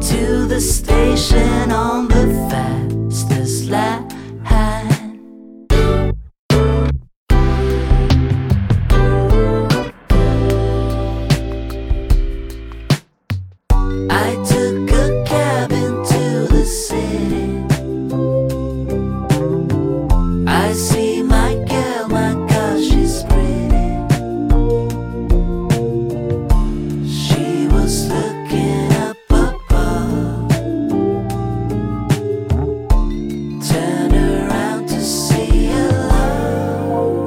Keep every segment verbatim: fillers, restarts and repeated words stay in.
to the station on the fastest line. I took a cab into the city. I see my girl, my gosh, she's pretty. She was looking up above, turned around to see her love.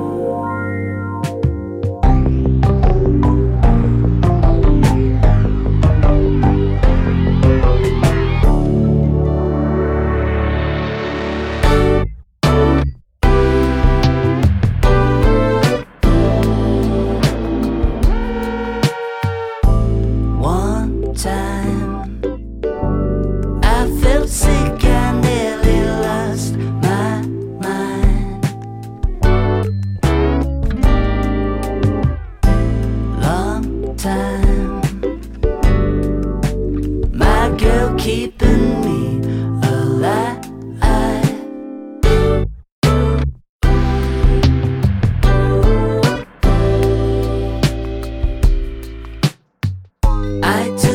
One time I felt sick, I nearly lost my mind. Long time, my girl keeping me alive. I